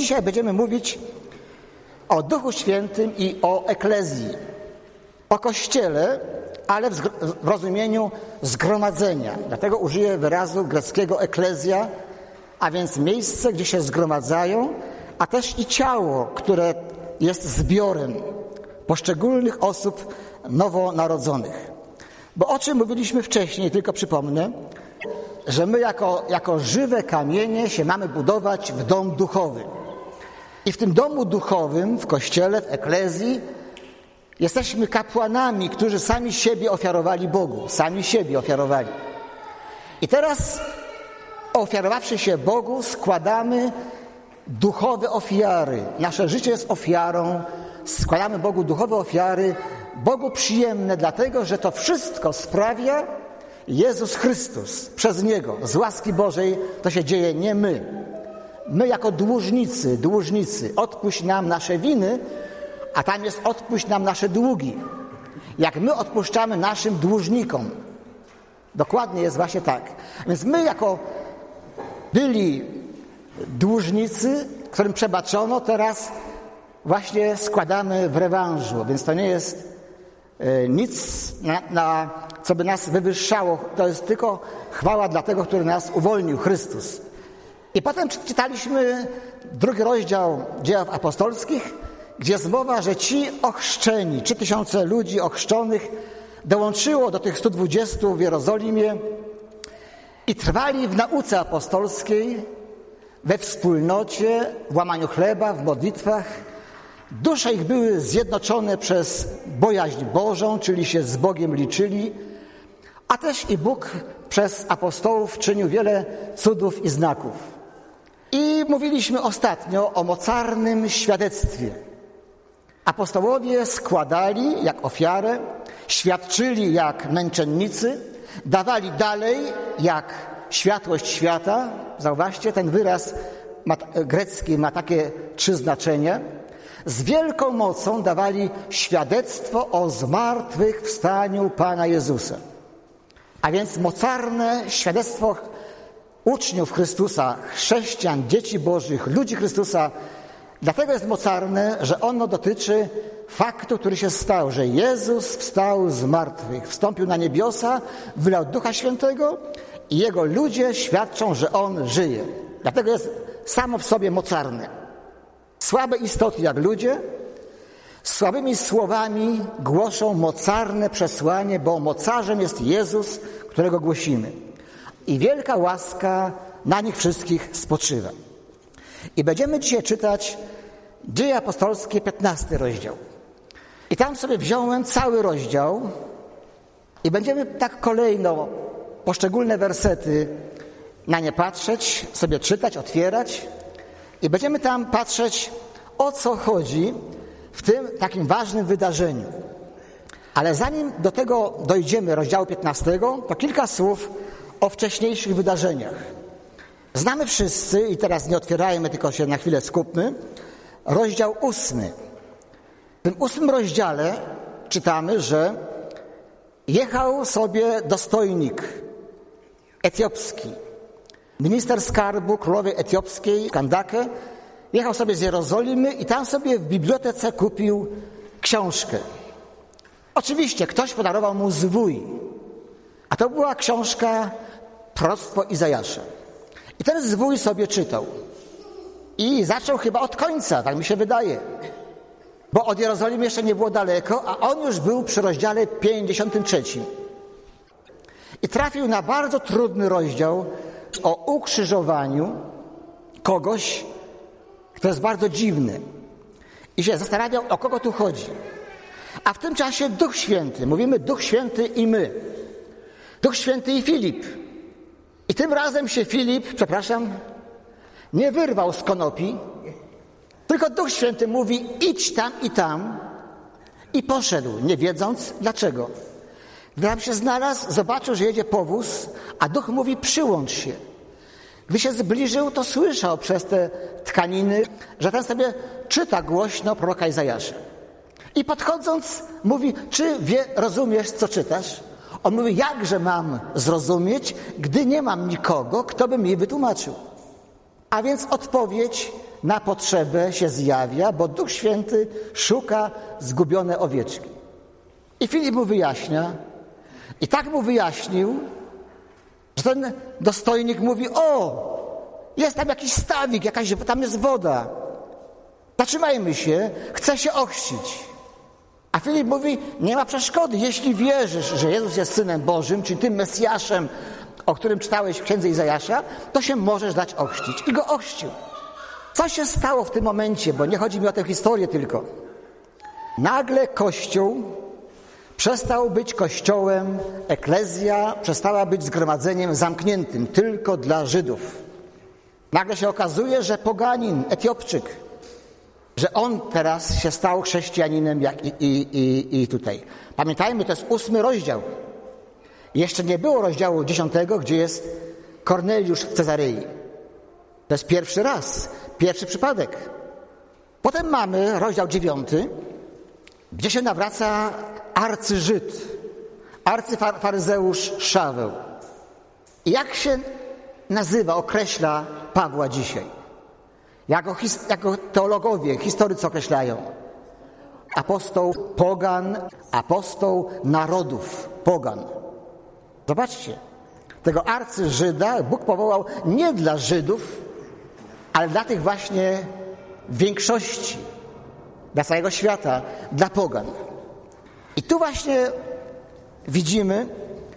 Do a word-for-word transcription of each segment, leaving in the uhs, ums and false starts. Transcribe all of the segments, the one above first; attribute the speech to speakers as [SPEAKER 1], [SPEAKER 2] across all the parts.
[SPEAKER 1] dzisiaj będziemy mówić o Duchu Świętym i o eklezji, o Kościele, ale w, w rozumieniu zgromadzenia. Dlatego użyję wyrazu greckiego eklezja, a więc miejsce, gdzie się zgromadzają, a też i ciało, które jest zbiorem poszczególnych osób nowonarodzonych. Bo o czym mówiliśmy wcześniej, tylko przypomnę, że my jako, jako żywe kamienie się mamy budować w dom duchowy. I w tym domu duchowym, w Kościele, w eklezji, jesteśmy kapłanami, którzy sami siebie ofiarowali Bogu. Sami siebie ofiarowali. I teraz, ofiarowawszy się Bogu, składamy duchowe ofiary. Nasze życie jest ofiarą. Składamy Bogu duchowe ofiary, Bogu przyjemne, dlatego, że to wszystko sprawia Jezus Chrystus. Przez Niego, z łaski Bożej, to się dzieje nie my. My jako dłużnicy, dłużnicy, odpuść nam nasze winy, a tam jest odpuść nam nasze długi. Jak my odpuszczamy naszym dłużnikom. Dokładnie jest właśnie tak. Więc my jako byli dłużnicy, którym przebaczono, teraz właśnie składamy w rewanżu. Więc to nie jest e, nic, na, na, co by nas wywyższało. To jest tylko chwała dla tego, który nas uwolnił, Chrystus. I potem czytaliśmy drugi rozdział Dziejów Apostolskich, gdzie jest mowa, że ci ochrzczeni, trzy tysiące ludzi ochrzczonych dołączyło do tych stu dwudziestu w Jerozolimie i trwali w nauce apostolskiej, we wspólnocie, w łamaniu chleba, w modlitwach. Dusze ich były zjednoczone przez bojaźń Bożą, czyli się z Bogiem liczyli, a też i Bóg przez apostołów czynił wiele cudów i znaków. I mówiliśmy ostatnio o mocarnym świadectwie. Apostołowie składali jak ofiarę, świadczyli jak męczennicy, dawali dalej jak światłość świata. Zauważcie, ten wyraz ma, grecki ma takie trzy znaczenia. Z wielką mocą dawali świadectwo o zmartwychwstaniu Pana Jezusa. A więc mocarne świadectwo uczniów Chrystusa, chrześcijan, dzieci Bożych, ludzi Chrystusa. Dlatego jest mocarne, że ono dotyczy faktu, który się stał, że Jezus wstał z martwych, wstąpił na niebiosa, wylał Ducha Świętego i Jego ludzie świadczą, że On żyje. Dlatego jest samo w sobie mocarne. Słabe istoty jak ludzie słabymi słowami głoszą mocarne przesłanie, bo mocarzem jest Jezus, którego głosimy. I wielka łaska na nich wszystkich spoczywa. I będziemy dzisiaj czytać Dzieje Apostolskie, piętnasty rozdział. I tam sobie wziąłem cały rozdział i będziemy tak kolejno poszczególne wersety na nie patrzeć, sobie czytać, otwierać i będziemy tam patrzeć, o co chodzi w tym takim ważnym wydarzeniu. Ale zanim do tego dojdziemy, rozdziału piętnastego, to kilka słów o wcześniejszych wydarzeniach. Znamy wszyscy, i teraz nie otwierajmy, tylko się na chwilę skupmy, rozdział ósmy. W tym ósmym rozdziale czytamy, że jechał sobie dostojnik etiopski, minister skarbu królowej etiopskiej, Kandake, jechał sobie z Jerozolimy i tam sobie w bibliotece kupił książkę. Oczywiście ktoś podarował mu zwój, a to była książka Proroctwo Izajasza. I ten zwój sobie czytał. I zaczął chyba od końca, tak mi się wydaje. Bo od Jerozolimy jeszcze nie było daleko, a on już był przy rozdziale pięćdziesiątym trzecim. I trafił na bardzo trudny rozdział o ukrzyżowaniu kogoś, kto jest bardzo dziwny. I się zastanawiał, o kogo tu chodzi. A w tym czasie Duch Święty, mówimy Duch Święty i my. Duch Święty i Filip. I tym razem się Filip, przepraszam, nie wyrwał z konopi, tylko Duch Święty mówi, idź tam i tam. I poszedł, nie wiedząc dlaczego. Gdy tam się znalazł, zobaczył, że jedzie powóz, a Duch mówi, przyłącz się. Gdy się zbliżył, to słyszał przez te tkaniny, że ten sobie czyta głośno proroka Izajasza. I podchodząc, mówi, czy wie, rozumiesz, co czytasz? On mówi, jakże mam zrozumieć, gdy nie mam nikogo, kto by mi wytłumaczył. A więc odpowiedź na potrzebę się zjawia, bo Duch Święty szuka zgubione owieczki. I Filip mu wyjaśnia, i tak mu wyjaśnił, że ten dostojnik mówi: o, jest tam jakiś stawik, jakaś, tam jest woda. Zatrzymajmy się, chcę się ochrzcić. A Filip mówi: nie ma przeszkody, jeśli wierzysz, że Jezus jest Synem Bożym, czyli tym Mesjaszem, o którym czytałeś w księdze Izajasza, to się możesz dać ochrzcić. I go ochrzcił. Co się stało w tym momencie? Bo nie chodzi mi o tę historię tylko. Nagle Kościół przestał być kościołem, eklezja przestała być zgromadzeniem zamkniętym tylko dla Żydów. Nagle się okazuje, że poganin, Etiopczyk, że on teraz się stał chrześcijaninem jak i, i, i, i tutaj. Pamiętajmy, to jest ósmy rozdział. Jeszcze nie było rozdziału dziesiątego, gdzie jest Korneliusz w Cezarei. To jest pierwszy raz, pierwszy przypadek. Potem mamy rozdział dziewiąty, gdzie się nawraca arcyżyd, arcyfaryzeusz Szaweł. I jak się nazywa, określa Pawła dzisiaj? Jako, his, jako teologowie, historycy określają. Apostoł pogan, apostoł narodów pogan. Zobaczcie, tego arcyżyda Bóg powołał nie dla Żydów, ale dla tych właśnie większości, dla całego świata, dla pogan. I tu właśnie widzimy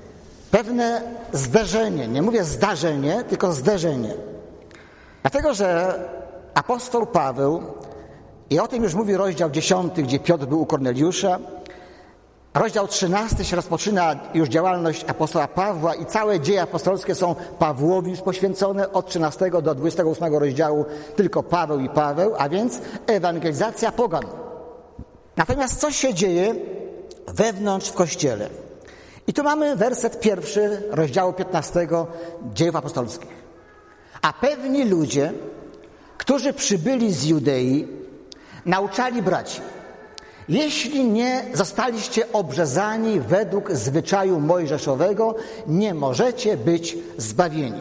[SPEAKER 1] pewne zderzenie, nie mówię zdarzenie, tylko zderzenie. Dlatego, że apostoł Paweł, i o tym już mówi rozdział dziesiąty, gdzie Piotr był u Korneliusza, rozdział trzynasty się rozpoczyna już działalność apostoła Pawła i całe dzieje apostolskie są Pawłowi już poświęcone, od trzynastego do dwudziestego ósmego rozdziału tylko Paweł i Paweł, a więc ewangelizacja pogan. Natomiast co się dzieje wewnątrz w Kościele? I tu mamy werset pierwszy rozdziału piętnastego Dziejów Apostolskich. A pewni ludzie, którzy przybyli z Judei, nauczali braci: jeśli nie zostaliście obrzezani według zwyczaju mojżeszowego, nie możecie być zbawieni.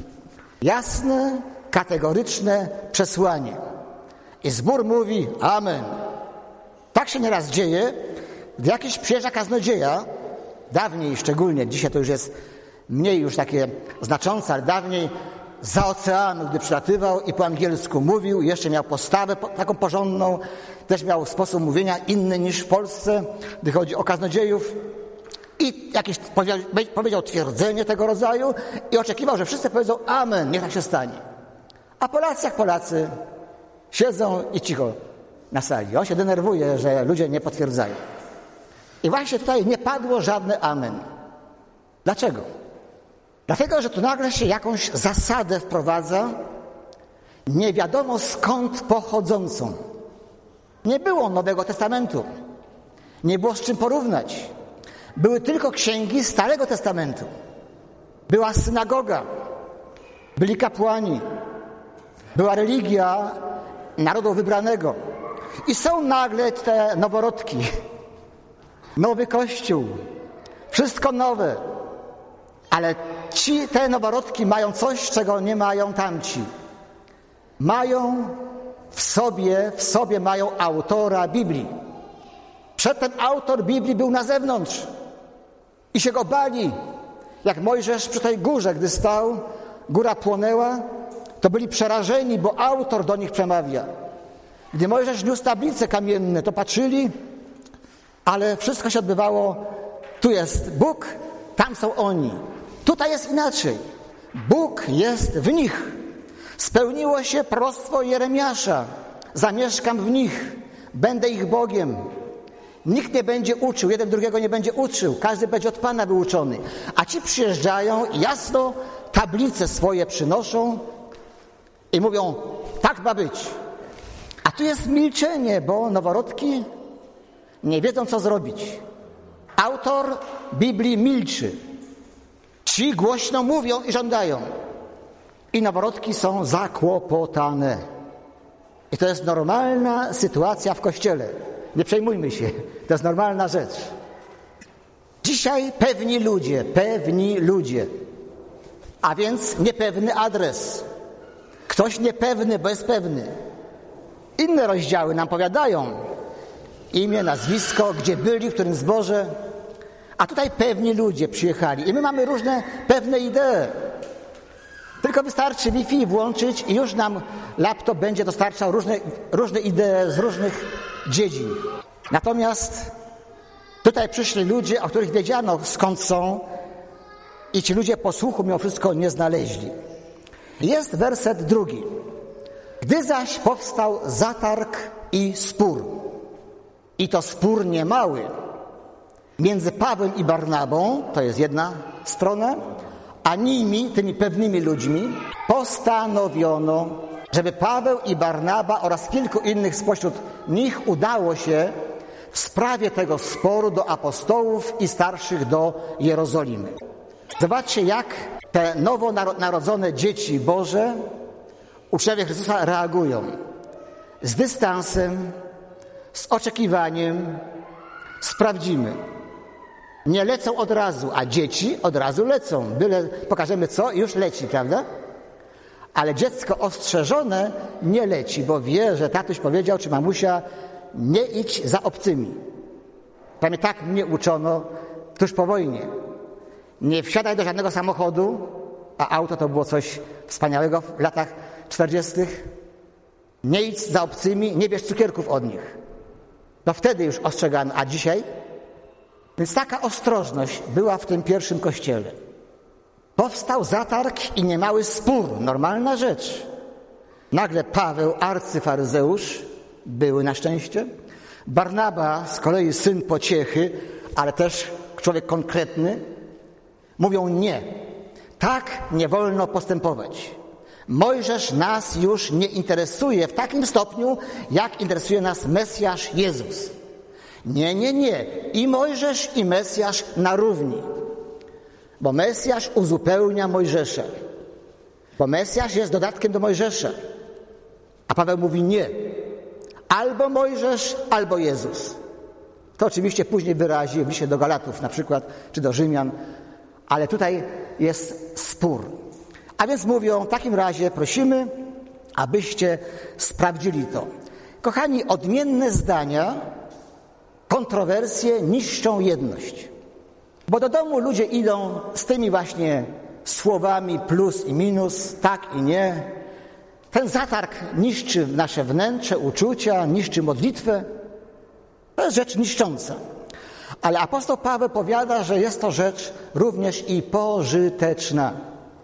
[SPEAKER 1] Jasne, kategoryczne przesłanie. I zbór mówi: amen. Tak się nieraz dzieje, gdy jakiś przyjeżdża kaznodzieja, dawniej szczególnie, dzisiaj to już jest mniej już takie znaczące, ale dawniej za oceanu, gdy przylatywał i po angielsku mówił, jeszcze miał postawę taką porządną, też miał sposób mówienia inny niż w Polsce, gdy chodzi o kaznodziejów, i jakieś powiedział twierdzenie tego rodzaju i oczekiwał, że wszyscy powiedzą amen, niech tak się stanie. A Polacy jak Polacy siedzą i cicho na sali. On się denerwuje, że ludzie nie potwierdzają. I właśnie tutaj nie padło żadne amen. Dlaczego? Dlatego, że tu nagle się jakąś zasadę wprowadza, nie wiadomo skąd pochodzącą. Nie było Nowego Testamentu. Nie było z czym porównać. Były tylko księgi Starego Testamentu. Była synagoga. Byli kapłani. Była religia narodu wybranego. I są nagle te noworodki. Nowy Kościół. Wszystko nowe. Ale ci, te noworodki mają coś, czego nie mają tamci. Mają w sobie, w sobie mają autora Biblii. Przedtem autor Biblii był na zewnątrz i się go bali. Jak Mojżesz przy tej górze, gdy stał, góra płonęła, to byli przerażeni, bo autor do nich przemawia. Gdy Mojżesz niósł tablice kamienne, to patrzyli, ale wszystko się odbywało, tu jest Bóg, tam są oni. Tutaj jest inaczej. Bóg jest w nich. Spełniło się proroctwo Jeremiasza. Zamieszkam w nich, będę ich Bogiem. Nikt nie będzie uczył, jeden drugiego nie będzie uczył. Każdy będzie od Pana wyuczony. A ci przyjeżdżają i jasno tablice swoje przynoszą i mówią, tak ma być. A tu jest milczenie, bo noworodki nie wiedzą, co zrobić. Autor Biblii milczy. Ci głośno mówią i żądają. I noworodki są zakłopotane. I to jest normalna sytuacja w Kościele. Nie przejmujmy się. To jest normalna rzecz. Dzisiaj pewni ludzie, pewni ludzie, a więc niepewny adres. Ktoś niepewny, bo jest pewny. Inne rozdziały nam powiadają imię, nazwisko, gdzie byli, w którym zborze, a tutaj pewni ludzie przyjechali i my mamy różne pewne idee. Tylko wystarczy Wi-Fi włączyć i już nam laptop będzie dostarczał różne, różne idee z różnych dziedzin. Natomiast tutaj przyszli ludzie, o których wiedziano skąd są i ci ludzie posłuchu mimo wszystko nie znaleźli. Jest werset drugi. Gdy zaś powstał zatarg i spór, i to spór niemały, między Pawłem i Barnabą, to jest jedna strona, a nimi, tymi pewnymi ludźmi, postanowiono, żeby Paweł i Barnaba oraz kilku innych spośród nich udało się w sprawie tego sporu do apostołów i starszych do Jerozolimy. Zobaczcie, jak te nowonarodzone dzieci Boże, uczniowie Chrystusa, reagują. Z dystansem, z oczekiwaniem, sprawdzimy. Nie lecą od razu, a dzieci od razu lecą. Byle pokażemy co i już leci, prawda? Ale dziecko ostrzeżone nie leci, bo wie, że tatuś powiedział, czy mamusia, nie idź za obcymi. Prawie tak mnie uczono tuż po wojnie. Nie wsiadaj do żadnego samochodu, a auto to było coś wspaniałego w latach czterdziestych. Nie idź za obcymi, nie bierz cukierków od nich. No wtedy już ostrzegano, a dzisiaj? Więc taka ostrożność była w tym pierwszym kościele. Powstał zatarg i niemały spór, normalna rzecz. Nagle Paweł, arcyfaryzeusz, były na szczęście, Barnaba, z kolei syn pociechy, ale też człowiek konkretny, mówią nie. Tak nie wolno postępować. Mojżesz nas już nie interesuje w takim stopniu, jak interesuje nas Mesjasz Jezus. Nie, nie, nie. I Mojżesz, i Mesjasz na równi. Bo Mesjasz uzupełnia Mojżesza. Bo Mesjasz jest dodatkiem do Mojżesza. A Paweł mówi nie. Albo Mojżesz, albo Jezus. To oczywiście później wyrazi w liście do Galatów na przykład, czy do Rzymian. Ale tutaj jest spór. A więc mówią, w takim razie prosimy, abyście sprawdzili to. Kochani, odmienne zdania, kontrowersje niszczą jedność. Bo do domu ludzie idą z tymi właśnie słowami plus i minus, tak i nie. Ten zatarg niszczy nasze wnętrze, uczucia, niszczy modlitwę. To jest rzecz niszcząca. Ale apostoł Paweł powiada, że jest to rzecz również i pożyteczna.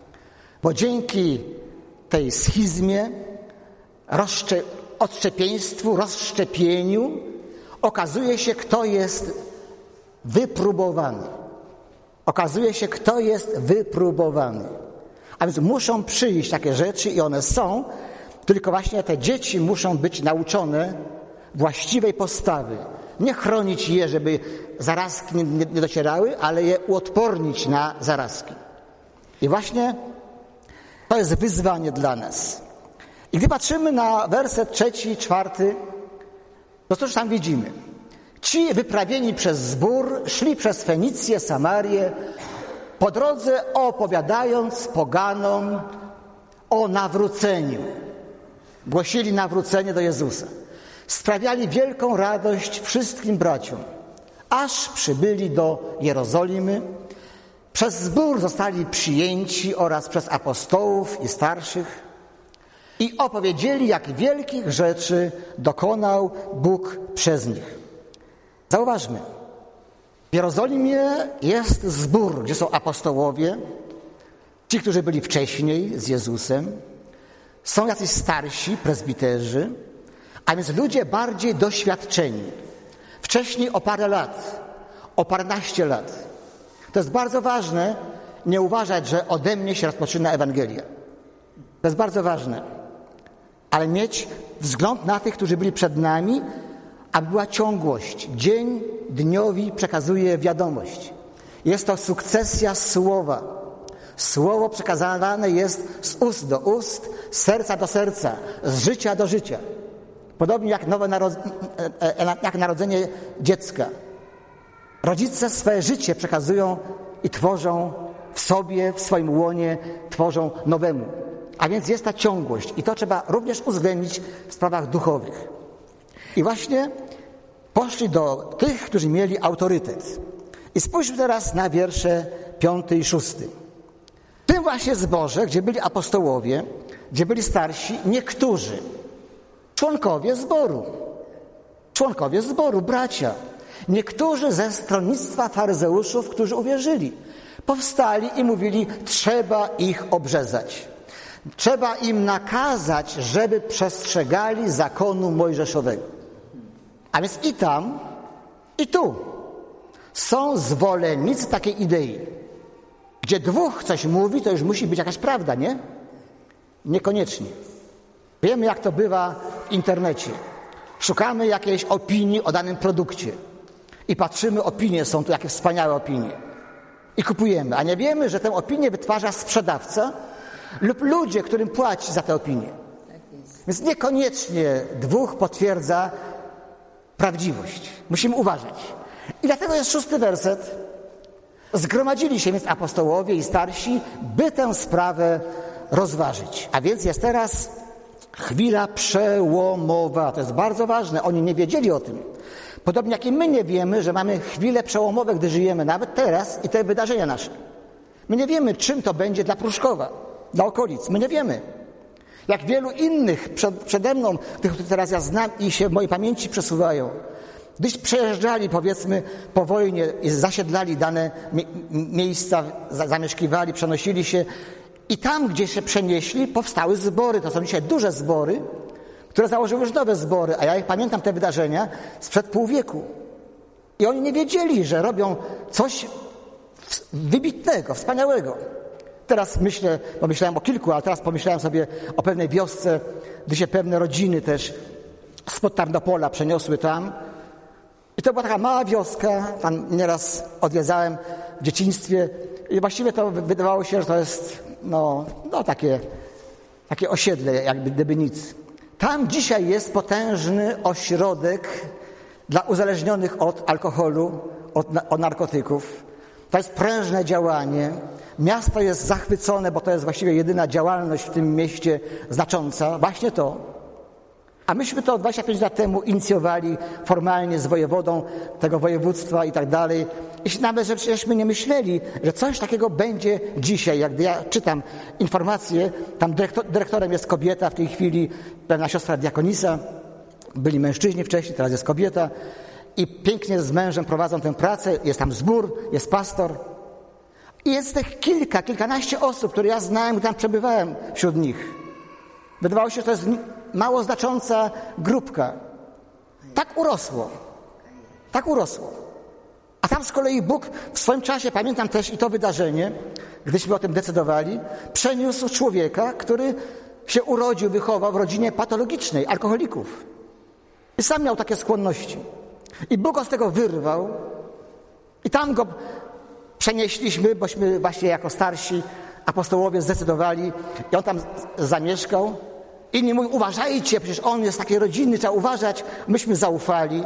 [SPEAKER 1] Bo dzięki tej schizmie, rozszcze- odszczepieństwu, rozszczepieniu okazuje się, kto jest wypróbowany. Okazuje się, kto jest wypróbowany. A więc muszą przyjść takie rzeczy i one są, tylko właśnie te dzieci muszą być nauczone właściwej postawy. Nie chronić je, żeby zarazki nie, nie docierały, ale je uodpornić na zarazki. I właśnie to jest wyzwanie dla nas. I gdy patrzymy na werset trzeci, czwarty, to cóż tam widzimy? Ci wyprawieni przez zbór szli przez Fenicję, Samarię, po drodze opowiadając poganom o nawróceniu. Głosili nawrócenie do Jezusa. Sprawiali wielką radość wszystkim braciom, aż przybyli do Jerozolimy. Przez zbór zostali przyjęci oraz przez apostołów i starszych i opowiedzieli, jak wielkich rzeczy dokonał Bóg przez nich. Zauważmy, w Jerozolimie jest zbór, gdzie są apostołowie, ci, którzy byli wcześniej z Jezusem, są jacyś starsi, prezbiterzy, a więc ludzie bardziej doświadczeni. Wcześniej o parę lat, o paręnaście lat. To jest bardzo ważne, nie uważać, że ode mnie się rozpoczyna Ewangelia. To jest bardzo ważne. Ale mieć wzgląd na tych, którzy byli przed nami, aby była ciągłość. Dzień dniowi przekazuje wiadomość. Jest to sukcesja słowa. Słowo przekazywane jest z ust do ust, z serca do serca, z życia do życia. Podobnie jak nowe narodzenie, jak narodzenie dziecka. Rodzice swoje życie przekazują i tworzą w sobie, w swoim łonie, tworzą nowemu. A więc jest ta ciągłość i to trzeba również uwzględnić w sprawach duchowych. I właśnie poszli do tych, którzy mieli autorytet. I spójrzmy teraz na wiersze piąty i szósty. W tym właśnie zborze, gdzie byli apostołowie, gdzie byli starsi, niektórzy członkowie zboru, członkowie zboru, bracia, niektórzy ze stronnictwa faryzeuszów, którzy uwierzyli, powstali i mówili, trzeba ich obrzezać. Trzeba im nakazać, żeby przestrzegali zakonu mojżeszowego. A więc i tam, i tu są zwolennicy takiej idei. Gdzie dwóch coś mówi, to już musi być jakaś prawda, nie? Niekoniecznie. Wiemy, jak to bywa w internecie. Szukamy jakiejś opinii o danym produkcie. I patrzymy, opinie są tu, jakie wspaniałe opinie. I kupujemy. A nie wiemy, że tę opinię wytwarza sprzedawca lub ludzie, którym płaci za tę opinię. Więc niekoniecznie dwóch potwierdza prawdziwość. Musimy uważać. I dlatego jest szósty werset. Zgromadzili się więc apostołowie i starsi, by tę sprawę rozważyć. A więc jest teraz chwila przełomowa. To jest bardzo ważne. Oni nie wiedzieli o tym. Podobnie jak i my nie wiemy, że mamy chwile przełomowe, gdy żyjemy, nawet teraz i te wydarzenia nasze. My nie wiemy, czym to będzie dla Pruszkowa, dla okolic. My nie wiemy. Jak wielu innych przed, przede mną, tych, których teraz ja znam i się w mojej pamięci przesuwają. Gdyś przejeżdżali, powiedzmy, po wojnie i zasiedlali dane mi- miejsca, za- zamieszkiwali, przenosili się i tam, gdzie się przenieśli, powstały zbory. To są dzisiaj duże zbory, które założyły już nowe zbory, a ja ich pamiętam te wydarzenia sprzed pół wieku. I oni nie wiedzieli, że robią coś wybitnego, wspaniałego. Teraz myślę, pomyślałem o kilku, ale teraz pomyślałem sobie o pewnej wiosce, gdy się pewne rodziny też spod Tarnopola przeniosły tam. I to była taka mała wioska, tam nieraz odwiedzałem w dzieciństwie i właściwie to wydawało się, że to jest no, no takie, takie osiedle, jakby gdyby nic. Tam dzisiaj jest potężny ośrodek dla uzależnionych od alkoholu, od, od narkotyków. To jest prężne działanie. Miasto jest zachwycone, bo to jest właściwie jedyna działalność w tym mieście znacząca. Właśnie to. A myśmy to dwadzieścia pięć lat temu inicjowali formalnie z wojewodą tego województwa i tak dalej. I nawet, że żeśmy nie myśleli, że coś takiego będzie dzisiaj. Jak ja czytam informacje, tam dyrektor, dyrektorem jest kobieta w tej chwili, pewna siostra diakonisa, byli mężczyźni wcześniej, teraz jest kobieta i pięknie z mężem prowadzą tę pracę, jest tam zbór, jest pastor. I jest tych kilka, kilkanaście osób, które ja znałem, gdy tam przebywałem wśród nich. Wydawało się, że to jest mało znacząca grupka. Tak urosło. Tak urosło. A tam z kolei Bóg w swoim czasie, pamiętam też i to wydarzenie, gdyśmy o tym decydowali, przeniósł człowieka, który się urodził, wychował w rodzinie patologicznej, alkoholików. I sam miał takie skłonności. I Bóg go z tego wyrwał i tam go przenieśliśmy, bośmy właśnie jako starsi apostołowie zdecydowali i on tam zamieszkał. Inni mówią, uważajcie, przecież on jest z takiej rodziny, trzeba uważać. Myśmy zaufali.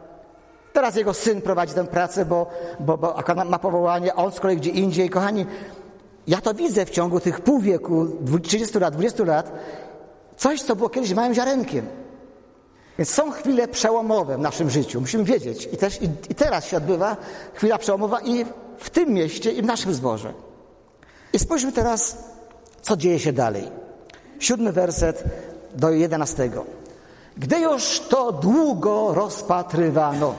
[SPEAKER 1] Teraz jego syn prowadzi tę pracę, bo, bo, bo ma powołanie, a on z kolei gdzie indziej. Kochani, ja to widzę w ciągu tych pół wieku, trzydziestu lat, dwudziestu lat, coś, co było kiedyś małym ziarenkiem. Więc są chwile przełomowe w naszym życiu. Musimy wiedzieć. I też i, i teraz się odbywa chwila przełomowa i w tym mieście, i w naszym zborze. I spójrzmy teraz, co dzieje się dalej. Siódmy werset do jedenastego. Gdy już to długo rozpatrywano,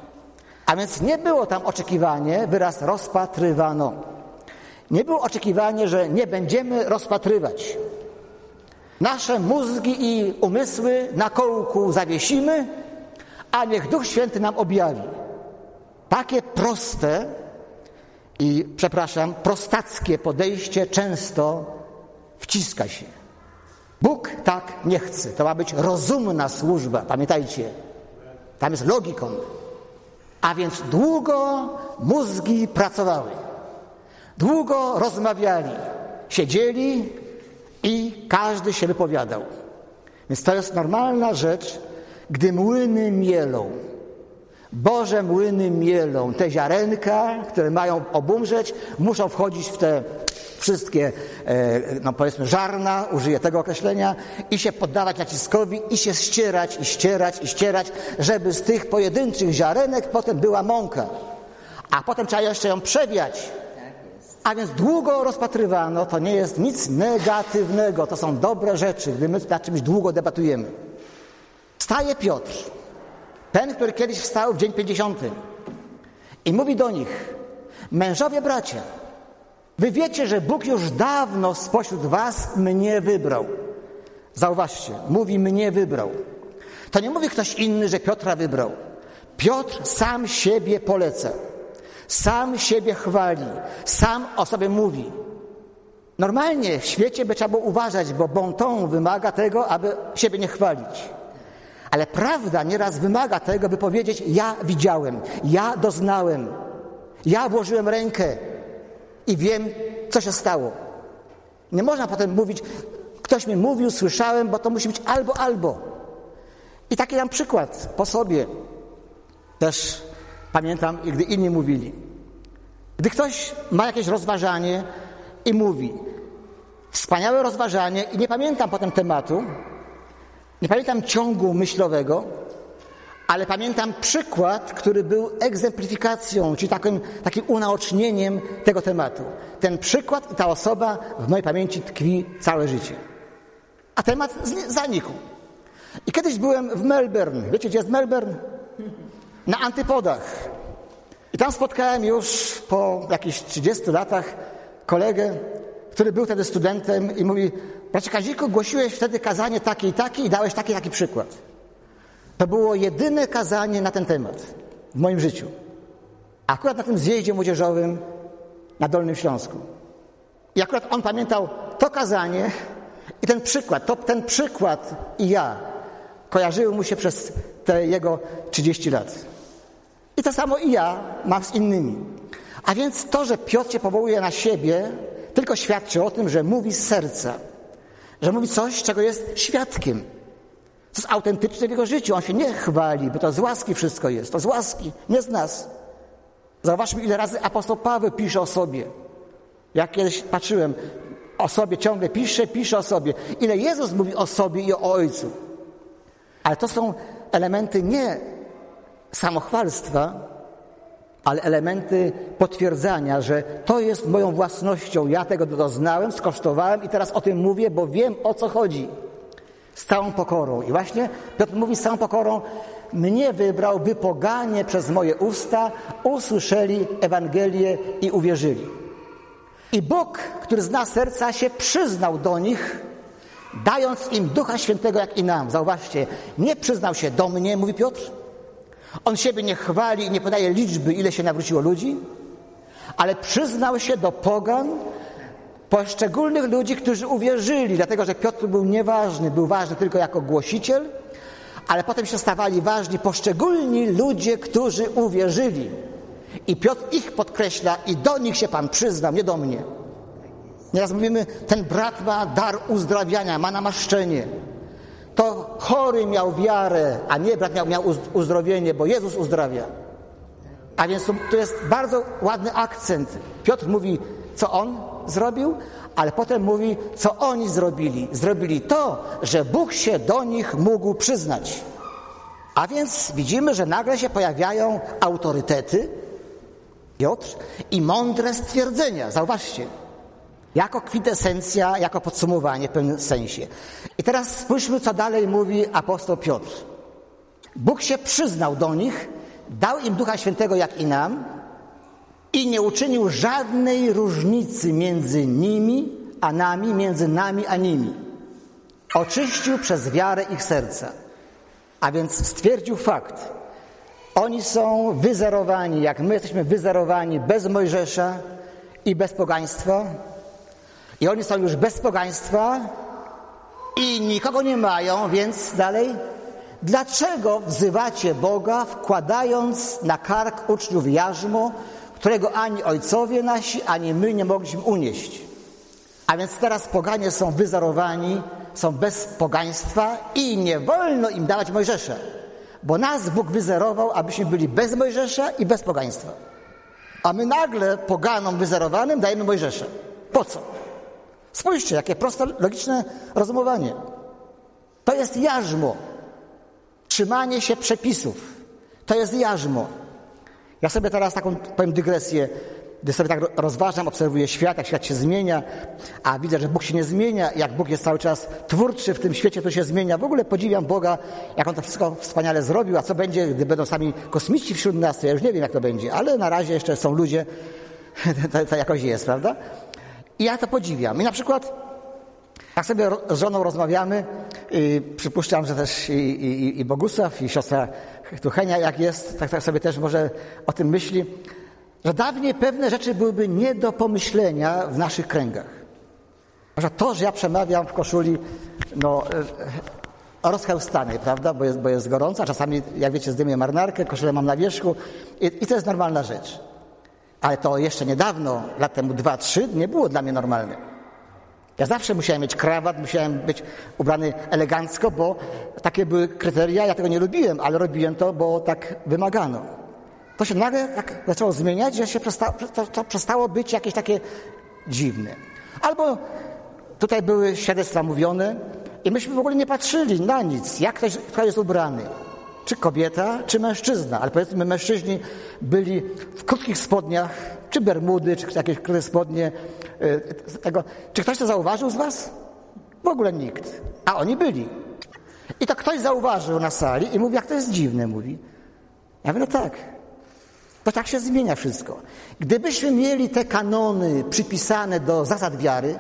[SPEAKER 1] a więc nie było tam oczekiwanie, wyraz rozpatrywano. Nie było oczekiwanie, że nie będziemy rozpatrywać. Nasze mózgi i umysły na kołku zawiesimy, a niech Duch Święty nam objawi. Takie proste i, przepraszam, prostackie podejście często wciska się. Bóg tak nie chce. To ma być rozumna służba. Pamiętajcie, tam jest logikon. A więc długo mózgi pracowały. Długo rozmawiali. Siedzieli i każdy się wypowiadał. Więc to jest normalna rzecz, gdy młyny mielą. Boże młyny mielą. Te ziarenka, które mają obumrzeć, muszą wchodzić w te wszystkie, no powiedzmy, żarna, użyję tego określenia, i się poddawać naciskowi, i się ścierać, i ścierać, i ścierać, żeby z tych pojedynczych ziarenek potem była mąka. A potem trzeba jeszcze ją przewiać. A więc długo rozpatrywano, to nie jest nic negatywnego, to są dobre rzeczy, gdy my nad czymś długo debatujemy. Wstaje Piotr, ten, który kiedyś wstał w dzień pięćdziesiąty, i mówi do nich: mężowie, bracia, wy wiecie, że Bóg już dawno spośród was mnie wybrał. Zauważcie, mówi mnie wybrał. To nie mówi ktoś inny, że Piotra wybrał. Piotr sam siebie poleca. Sam siebie chwali, sam o sobie mówi. Normalnie w świecie by trzeba było uważać, bo bon ton wymaga tego, aby siebie nie chwalić. Ale prawda nieraz wymaga tego, by powiedzieć: ja widziałem, ja doznałem, ja włożyłem rękę i wiem, co się stało. Nie można potem mówić: ktoś mi mówił, słyszałem, bo to musi być albo, albo. I taki dam przykład po sobie. Też pamiętam, gdy inni mówili. Gdy ktoś ma jakieś rozważanie i mówi: wspaniałe rozważanie, i nie pamiętam potem tematu, nie pamiętam ciągu myślowego, ale pamiętam przykład, który był egzemplifikacją, czyli takim, takim unaocznieniem tego tematu. Ten przykład i ta osoba w mojej pamięci tkwi całe życie. A temat zanikł. I kiedyś byłem w Melbourne. Wiecie, gdzie jest Melbourne? Na antypodach. I tam spotkałem już po jakichś trzydziestu latach kolegę, który był wtedy studentem, i mówi: bracie Kaziku, głosiłeś wtedy kazanie takie i takie i dałeś taki taki przykład. To było jedyne kazanie na ten temat w moim życiu. Akurat na tym zjeździe młodzieżowym na Dolnym Śląsku. I akurat on pamiętał to kazanie i ten przykład, to, ten przykład i ja kojarzyły mu się przez te jego trzydzieści lat. I to samo i ja mam z innymi. A więc to, że Piotr się powołuje na siebie, tylko świadczy o tym, że mówi z serca. Że mówi coś, czego jest świadkiem. Co jest autentyczne w jego życiu. On się nie chwali, bo to z łaski wszystko jest. To z łaski, nie z nas. Zauważmy, ile razy apostoł Paweł pisze o sobie. Jak kiedyś patrzyłem, o sobie ciągle pisze, pisze o sobie. Ile Jezus mówi o sobie i o Ojcu. Ale to są elementy nie samochwalstwa, ale elementy potwierdzania, że to jest moją własnością. Ja tego doznałem, skosztowałem i teraz o tym mówię, bo wiem, o co chodzi. Z całą pokorą. I właśnie Piotr mówi z całą pokorą: mnie wybrał, by poganie przez moje usta usłyszeli Ewangelię i uwierzyli. I Bóg, który zna serca, się przyznał do nich, dając im Ducha Świętego, jak i nam. Zauważcie, nie przyznał się do mnie, mówi Piotr. On siebie nie chwali i nie podaje liczby, ile się nawróciło ludzi, ale przyznał się do pogan, poszczególnych ludzi, którzy uwierzyli, dlatego że Piotr był nieważny, był ważny tylko jako głosiciel, ale potem się stawali ważni poszczególni ludzie, którzy uwierzyli. I Piotr ich podkreśla i do nich się Pan przyznał, nie do mnie. Nieraz mówimy: ten brat ma dar uzdrawiania, ma namaszczenie. To chory miał wiarę, a nie brat miał, miał uzdrowienie, bo Jezus uzdrawia. A więc to jest bardzo ładny akcent. Piotr mówi, co on zrobił, ale potem mówi, co oni zrobili. Zrobili to, że Bóg się do nich mógł przyznać. A więc widzimy, że nagle się pojawiają autorytety, Piotr, i mądre stwierdzenia. Zauważcie. Jako kwintesencja, jako podsumowanie w pewnym sensie. I teraz spójrzmy, co dalej mówi apostoł Piotr. Bóg się przyznał do nich, dał im Ducha Świętego, jak i nam, i nie uczynił żadnej różnicy między nimi a nami, między nami a nimi. Oczyścił przez wiarę ich serca. A więc stwierdził fakt. Oni są wyzerowani, jak my jesteśmy wyzerowani bez Mojżesza i bez pogaństwa. I oni są już bez pogaństwa i nikogo nie mają, więc dalej. Dlaczego wzywacie Boga, wkładając na kark uczniów jarzmo, którego ani ojcowie nasi, ani my nie mogliśmy unieść? A więc teraz poganie są wyzerowani, są bez pogaństwa i nie wolno im dawać Mojżesza, Bo nas Bóg wyzerował, abyśmy byli bez Mojżesza i bez pogaństwa. A my nagle poganom wyzerowanym dajemy Mojżesza. Po co? Spójrzcie, jakie proste, logiczne rozumowanie. To jest jarzmo. Trzymanie się przepisów. To jest jarzmo. Ja sobie teraz taką, powiem, dygresję, gdy sobie tak rozważam, obserwuję świat, jak świat się zmienia, a widzę, że Bóg się nie zmienia, jak Bóg jest cały czas twórczy w tym świecie, to się zmienia. W ogóle podziwiam Boga, jak On to wszystko wspaniale zrobił, a co będzie, gdy będą sami kosmici wśród nas, to ja już nie wiem, jak to będzie, ale na razie jeszcze są ludzie, to, to jakoś jest, prawda? I ja to podziwiam. I na przykład, jak sobie z żoną rozmawiamy, i przypuszczam, że też i, i, i Bogusław, i siostra tu Henia, jak jest, tak, tak sobie też może o tym myśli, że dawniej pewne rzeczy byłyby nie do pomyślenia w naszych kręgach. Że to, że ja przemawiam w koszuli no, rozchełstanej, prawda, bo jest, bo jest gorąca, czasami, jak wiecie, zdejmuję marynarkę, koszulę mam na wierzchu i, i to jest normalna rzecz. Ale to jeszcze niedawno, lat temu dwa, trzy, nie było dla mnie normalne. Ja zawsze musiałem mieć krawat, musiałem być ubrany elegancko, bo takie były kryteria, ja tego nie lubiłem, ale robiłem to, bo tak wymagano. To się nagle tak zaczęło zmieniać, że się przestało, to, to przestało być jakieś takie dziwne. Albo tutaj były świadectwa mówione i myśmy w ogóle nie patrzyli na nic, jak ktoś, ktoś jest ubrany. Czy kobieta, czy mężczyzna. Ale powiedzmy, mężczyźni byli w krótkich spodniach, czy bermudy, czy jakieś krótkie spodnie. Tego. Czy ktoś to zauważył z was? W ogóle nikt. A oni byli. I to ktoś zauważył na sali i mówi, jak to jest dziwne, mówi. Ja mówię, no tak. To tak się zmienia wszystko. Gdybyśmy mieli te kanony przypisane do zasad wiary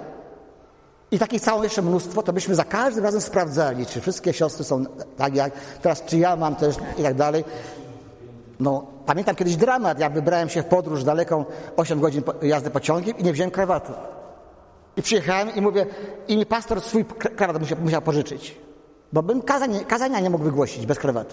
[SPEAKER 1] i takich całe jeszcze mnóstwo, to byśmy za każdym razem sprawdzali, czy wszystkie siostry są tak jak teraz, czy ja mam też i tak dalej. No, pamiętam kiedyś dramat, jak wybrałem się w podróż daleką, osiem godzin jazdy pociągiem i nie wziąłem krawatu. I przyjechałem i mówię, i mi pastor swój krawat musiał, musiał pożyczyć, bo bym kazania, kazania nie mógł wygłosić bez krawatu.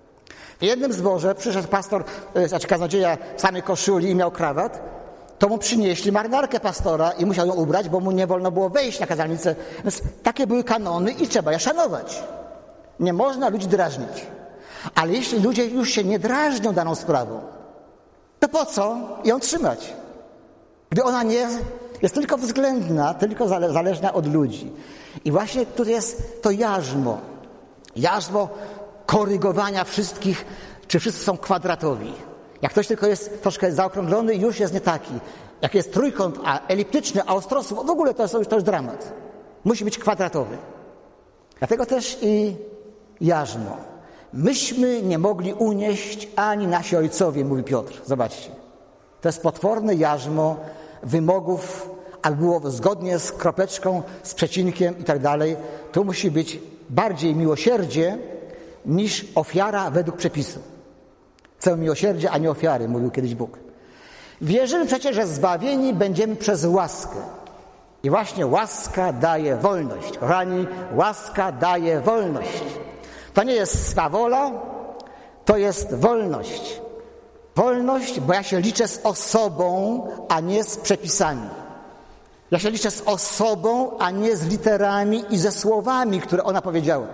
[SPEAKER 1] W jednym zborze przyszedł pastor, znaczy kaznodzieja w samej koszuli i miał krawat, to mu przynieśli marynarkę pastora i musiał ją ubrać, bo mu nie wolno było wejść na kazalnicę. Więc takie były kanony i trzeba je szanować. Nie można ludzi drażnić. Ale jeśli ludzie już się nie drażnią daną sprawą, to po co ją trzymać? Gdy ona nie jest tylko względna, tylko zależna od ludzi. I właśnie tu jest to jarzmo. Jarzmo korygowania wszystkich, czy wszyscy są kwadratowi. Jak ktoś tylko jest troszkę zaokrąglony, już jest nie taki. Jak jest trójkąt, a eliptyczny, a ostrosły, w ogóle to jest, to jest dramat. Musi być kwadratowy. Dlatego też i jarzmo. Myśmy nie mogli unieść ani nasi ojcowie, mówi Piotr. Zobaczcie. To jest potworne jarzmo wymogów, aby było zgodnie z kropeczką, z przecinkiem i tak dalej. Tu musi być bardziej miłosierdzie niż ofiara według przepisu. Chcę miłosierdzia, a nie ofiary, mówił kiedyś Bóg. Wierzymy przecież, że zbawieni będziemy przez łaskę. I właśnie łaska daje wolność. Kochani, łaska daje wolność. To nie jest swa wola, to jest wolność. Wolność, bo ja się liczę z osobą, a nie z przepisami. Ja się liczę z osobą, a nie z literami i ze słowami, które ona powiedziała.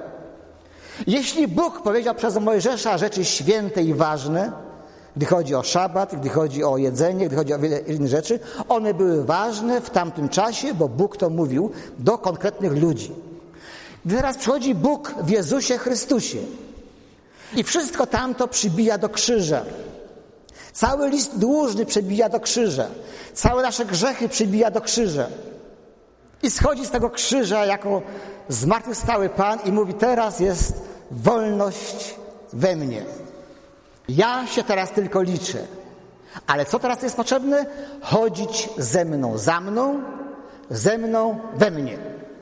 [SPEAKER 1] Jeśli Bóg powiedział przez Mojżesza rzeczy święte i ważne, gdy chodzi o szabat, gdy chodzi o jedzenie, gdy chodzi o wiele innych rzeczy, one były ważne w tamtym czasie, bo Bóg to mówił do konkretnych ludzi. Gdy teraz przychodzi Bóg w Jezusie Chrystusie i wszystko tamto przybija do krzyża. Cały list dłużny przybija do krzyża. Całe nasze grzechy przybija do krzyża. I schodzi z tego krzyża jako zmartwychwstały Pan i mówi, teraz jest wolność we mnie. Ja się teraz tylko liczę. Ale co teraz jest potrzebne? Chodzić ze mną, za mną, ze mną, we mnie.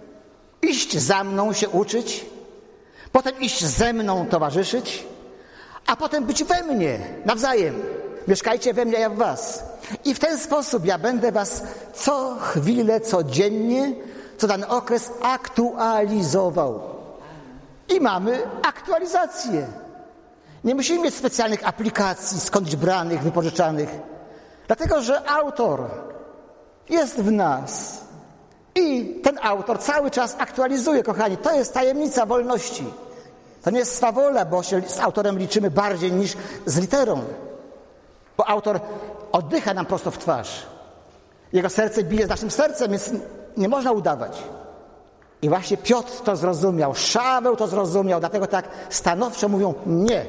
[SPEAKER 1] Iść za mną, się uczyć, potem iść ze mną, towarzyszyć, a potem być we mnie, nawzajem. Mieszkajcie we mnie, ja w was. I w ten sposób ja będę was co chwilę, codziennie, co dany okres aktualizował. I mamy aktualizację. Nie musimy mieć specjalnych aplikacji, skądś branych, wypożyczanych. Dlatego, że autor jest w nas. I ten autor cały czas aktualizuje, kochani. To jest tajemnica wolności. To nie jest swawola, bo się z autorem liczymy bardziej niż z literą. Bo autor oddycha nam prosto w twarz. Jego serce bije z naszym sercem, więc nie można udawać. I właśnie Piotr to zrozumiał, Szaweł to zrozumiał, dlatego tak stanowczo mówią nie.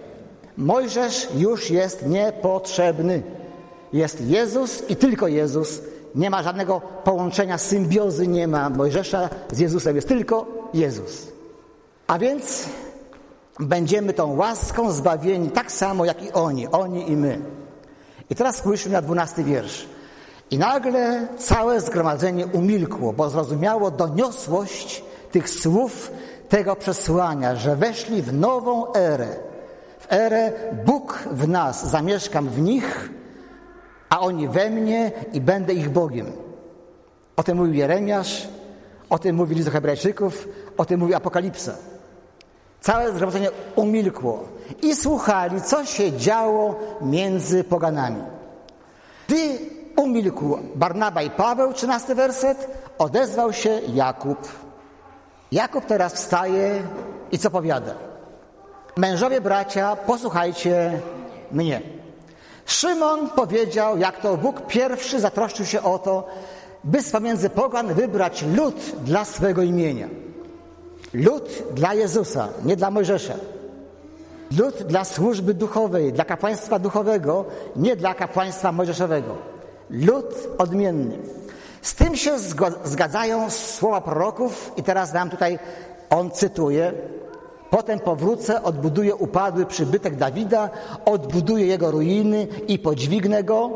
[SPEAKER 1] Mojżesz już jest niepotrzebny. Jest Jezus i tylko Jezus. Nie ma żadnego połączenia, symbiozy nie ma Mojżesza z Jezusem. Jest tylko Jezus. A więc będziemy tą łaską zbawieni tak samo jak i oni. Oni i my. I teraz spójrzmy na dwunasty wiersz. I nagle całe zgromadzenie umilkło, bo zrozumiało doniosłość tych słów, tego przesłania, że weszli w nową erę. W erę Bóg w nas, zamieszkam w nich, a oni we mnie i będę ich Bogiem. O tym mówił Jeremiasz, o tym mówi list do Hebrajczyków, o tym mówi Apokalipsa. Całe zgromadzenie umilkło i słuchali, co się działo między poganami. Gdy umilkł Barnaba i Paweł, trzynasty werset, odezwał się Jakub. Jakub teraz wstaje i co powiada? Mężowie, bracia, posłuchajcie mnie. Szymon powiedział, jak to Bóg pierwszy zatroszczył się o to, by z pomiędzy pogan wybrać lud dla swego imienia. Lud dla Jezusa, nie dla Mojżesza. Lud dla służby duchowej, dla kapłaństwa duchowego, nie dla kapłaństwa mojżeszowego. Lud odmienny. Z tym się zgadzają słowa proroków i teraz nam tutaj on cytuje. Potem powrócę, odbuduję upadły przybytek Dawida, odbuduję jego ruiny i podźwignę go,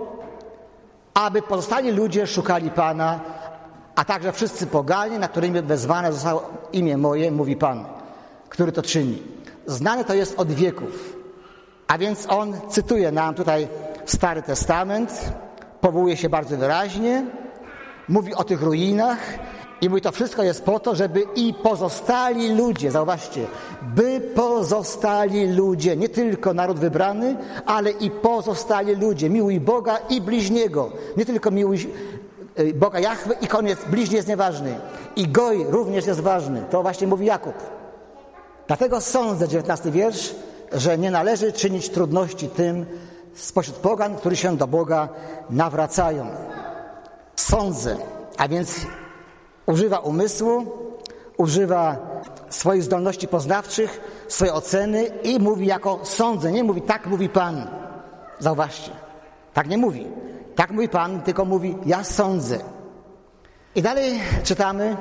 [SPEAKER 1] aby pozostali ludzie szukali Pana, a także wszyscy poganie, na którymi wezwane zostało imię moje, mówi Pan, który to czyni. Znane to jest od wieków. A więc on cytuje nam tutaj Stary Testament, powołuje się bardzo wyraźnie, mówi o tych ruinach i mówi, to wszystko jest po to, żeby i pozostali ludzie, zauważcie, by pozostali ludzie, nie tylko naród wybrany, ale i pozostali ludzie, miłuj Boga i bliźniego, nie tylko miłuj Boga Jahwe i koniec, bliźni jest nieważny. I Goj również jest ważny. To właśnie mówi Jakub. Dlatego sądzę, dziewiętnasty wiersz, że nie należy czynić trudności tym spośród pogan, którzy się do Boga nawracają. Sądzę, a więc używa umysłu, używa swoich zdolności poznawczych, swojej oceny i mówi jako sądzę. Nie mówi tak mówi Pan. Zauważcie. Tak nie mówi. Tak mówi Pan, tylko mówi ja sądzę. I dalej czytamy,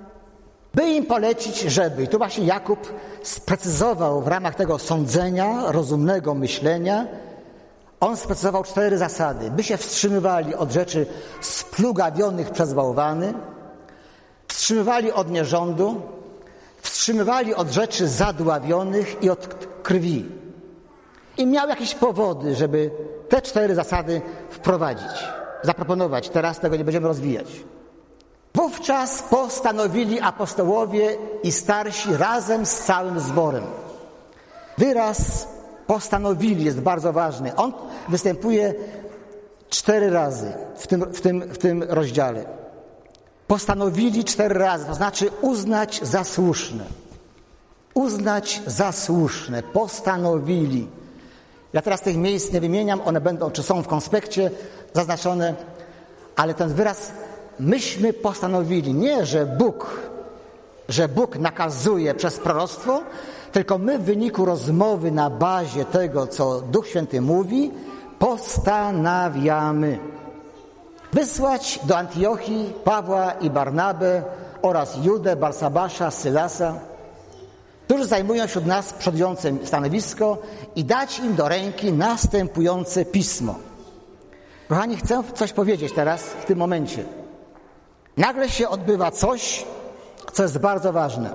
[SPEAKER 1] by im polecić, żeby. I tu właśnie Jakub sprecyzował w ramach tego sądzenia, rozumnego myślenia, on sprecyzował cztery zasady. By się wstrzymywali od rzeczy splugawionych przez bałwany, wstrzymywali od nierządu, wstrzymywali od rzeczy zadławionych i od krwi. I miał jakieś powody, żeby te cztery zasady wprowadzić, zaproponować. Teraz tego nie będziemy rozwijać. Wówczas postanowili apostołowie i starsi razem z całym zborem. Wyraz postanowili jest bardzo ważny. On występuje cztery razy w tym, w tym, w tym rozdziale. Postanowili cztery razy, to znaczy uznać za słuszne. Uznać za słuszne. Postanowili. Ja teraz tych miejsc nie wymieniam, one będą, czy są w konspekcie zaznaczone, ale ten wyraz myśmy postanowili, nie, że Bóg, że Bóg nakazuje przez proroctwo, tylko my w wyniku rozmowy na bazie tego, co Duch Święty mówi, postanawiamy wysłać do Antiochii Pawła i Barnabę oraz Judę, Barsabasza, Sylasa, którzy zajmują wśród nas przodujące stanowisko i dać im do ręki następujące pismo. Kochani, chcę coś powiedzieć teraz w tym momencie. Nagle się odbywa coś, co jest bardzo ważne.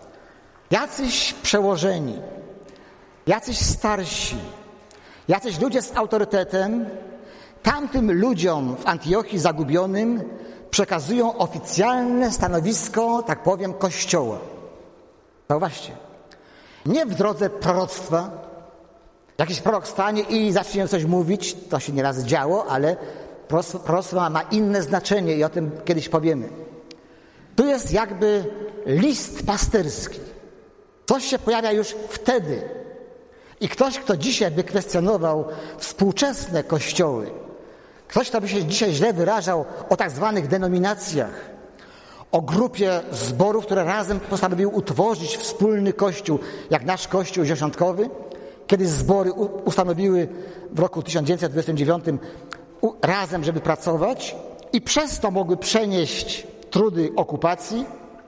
[SPEAKER 1] Jacyś przełożeni, jacyś starsi, jacyś ludzie z autorytetem tamtym ludziom w Antiochii zagubionym przekazują oficjalne stanowisko, tak powiem, Kościoła. Zauważcie, nie w drodze proroctwa. Jakiś prorok stanie i zacznie coś mówić, to się nieraz działo, ale proroctwo ma inne znaczenie i o tym kiedyś powiemy. Tu jest jakby list pasterski. Coś się pojawia już wtedy. I ktoś, kto dzisiaj by kwestionował współczesne kościoły, ktoś, kto by się dzisiaj źle wyrażał o tak zwanych denominacjach, o grupie zborów, które razem postanowiły utworzyć wspólny kościół, jak nasz kościół dziesiątkowy, kiedy zbory ustanowiły w roku tysiąc dziewięćset dwudziestym dziewiątym razem, żeby pracować i przez to mogły przenieść trudy okupacji,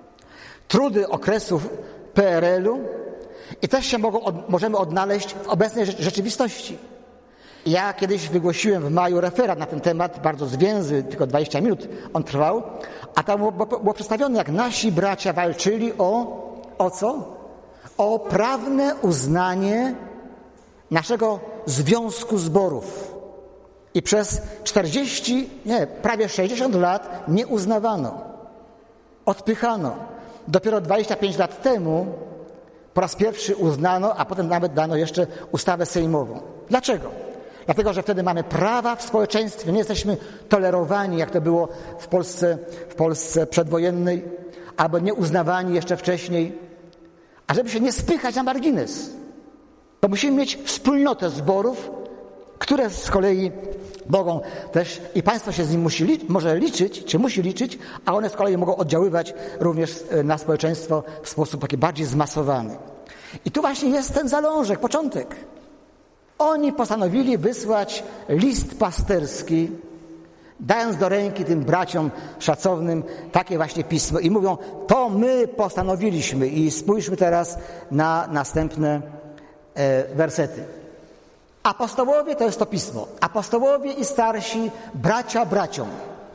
[SPEAKER 1] trudy okresów P R L-u i też się mogą, możemy odnaleźć w obecnej rzeczywistości. Ja kiedyś wygłosiłem w maju referat na ten temat, bardzo zwięzły, tylko dwadzieścia minut on trwał, a tam było, było przedstawione, jak nasi bracia walczyli o, o co? O prawne uznanie naszego związku zborów. I przez czterdzieści, nie, prawie sześćdziesiąt lat nie uznawano. Odpychano. Dopiero dwadzieścia pięć lat temu po raz pierwszy uznano, a potem nawet dano jeszcze ustawę sejmową. Dlaczego? Dlatego, że wtedy mamy prawa w społeczeństwie, nie jesteśmy tolerowani, jak to było w Polsce, w Polsce przedwojennej, albo nieuznawani jeszcze wcześniej. A żeby się nie spychać na margines, to musimy mieć wspólnotę zborów, które z kolei mogą też, i państwo się z nim musi, może liczyć, czy musi liczyć, a one z kolei mogą oddziaływać również na społeczeństwo w sposób taki bardziej zmasowany. I tu właśnie jest ten zalążek, początek. Oni postanowili wysłać list pasterski, dając do ręki tym braciom szacownym takie właśnie pismo i mówią, to my postanowiliśmy i spójrzmy teraz na następne e, wersety. Apostołowie to jest to pismo. Apostołowie i starsi, bracia braciom.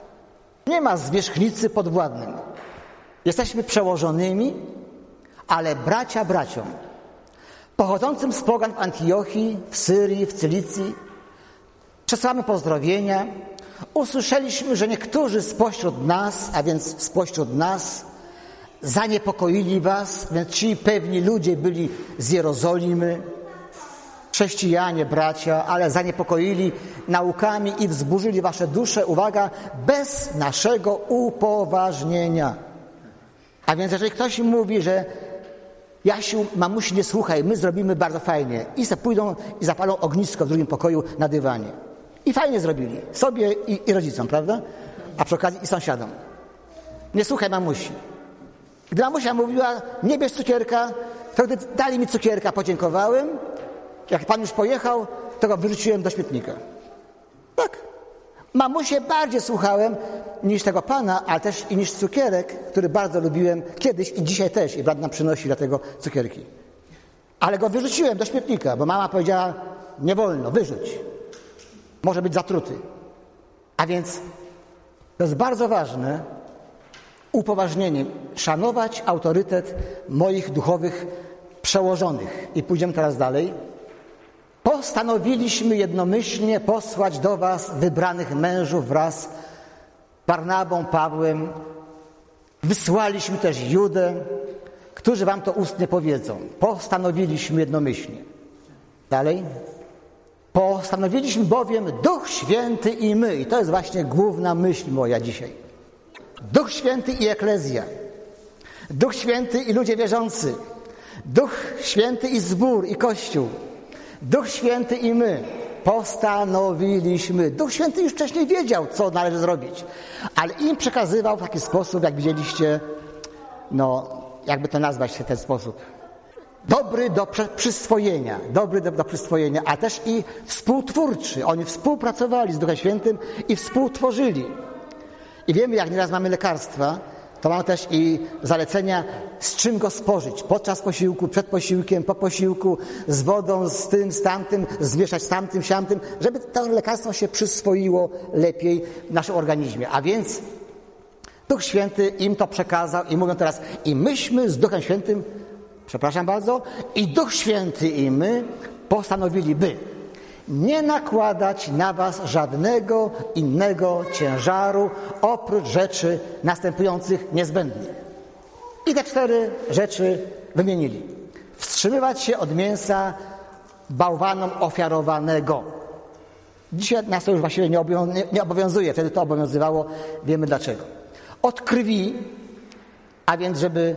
[SPEAKER 1] Nie ma zwierzchnicy podwładnym. Jesteśmy przełożonymi, ale bracia braciom. Pochodzącym z pogan w Antiochii, w Syrii, w Cylicji. Przesyłamy pozdrowienia. Usłyszeliśmy, że niektórzy spośród nas, a więc spośród nas, zaniepokoili was, więc ci pewni ludzie byli z Jerozolimy, chrześcijanie, bracia, ale zaniepokoili naukami i wzburzyli wasze dusze, uwaga, bez naszego upoważnienia. A więc jeżeli ktoś mówi, że Jasiu, mamusi, nie słuchaj, my zrobimy bardzo fajnie i se pójdą i zapalą ognisko w drugim pokoju na dywanie. I fajnie zrobili. Sobie i, i rodzicom, prawda? A przy okazji i sąsiadom. Nie słuchaj mamusi. Gdy mamusia mówiła, nie bierz cukierka, to gdy dali mi cukierka, podziękowałem. Jak pan już pojechał, to go wyrzuciłem do śmietnika. Tak. Mamusię bardziej słuchałem niż tego pana, ale też i niż cukierek, który bardzo lubiłem kiedyś i dzisiaj też. I brat nam przynosi dlatego cukierki. Ale go wyrzuciłem do śmietnika, bo mama powiedziała, nie wolno, wyrzuć. Może być zatruty. A więc to jest bardzo ważne, upoważnienie, szanować autorytet moich duchowych przełożonych. I pójdziemy teraz dalej. Postanowiliśmy jednomyślnie posłać do was wybranych mężów wraz z Barnabą, Pawłem. Wysłaliśmy też Judę, którzy wam to ustnie powiedzą. Postanowiliśmy jednomyślnie. Dalej. Postanowiliśmy bowiem Duch Święty i my. I to jest właśnie główna myśl moja dzisiaj. Duch Święty i Eklezja. Duch Święty i ludzie wierzący. Duch Święty i zbór, i Kościół. Duch Święty i my postanowiliśmy. Duch Święty już wcześniej wiedział, co należy zrobić, ale im przekazywał w taki sposób, jak widzieliście, no, jakby to nazwać w ten sposób. Dobry do przyswojenia, dobry do, do przyswojenia, a też i współtwórczy. Oni współpracowali z Duchem Świętym i współtworzyli. I wiemy, jak nieraz mamy lekarstwa, to mamy też i zalecenia, z czym go spożyć. Podczas posiłku, przed posiłkiem, po posiłku, z wodą, z tym, z tamtym, zmieszać z tamtym, siamtym, żeby to lekarstwo się przyswoiło lepiej w naszym organizmie. A więc Duch Święty im to przekazał i mówią teraz, i myśmy z Duchem Świętym, przepraszam bardzo, i Duch Święty i my postanowili, by nie nakładać na was żadnego innego ciężaru oprócz rzeczy następujących niezbędnych. I te cztery rzeczy wymienili. Wstrzymywać się od mięsa bałwanom ofiarowanego. Dzisiaj nas to już właściwie nie obowiązuje, wtedy to obowiązywało, wiemy dlaczego. Od krwi, a więc żeby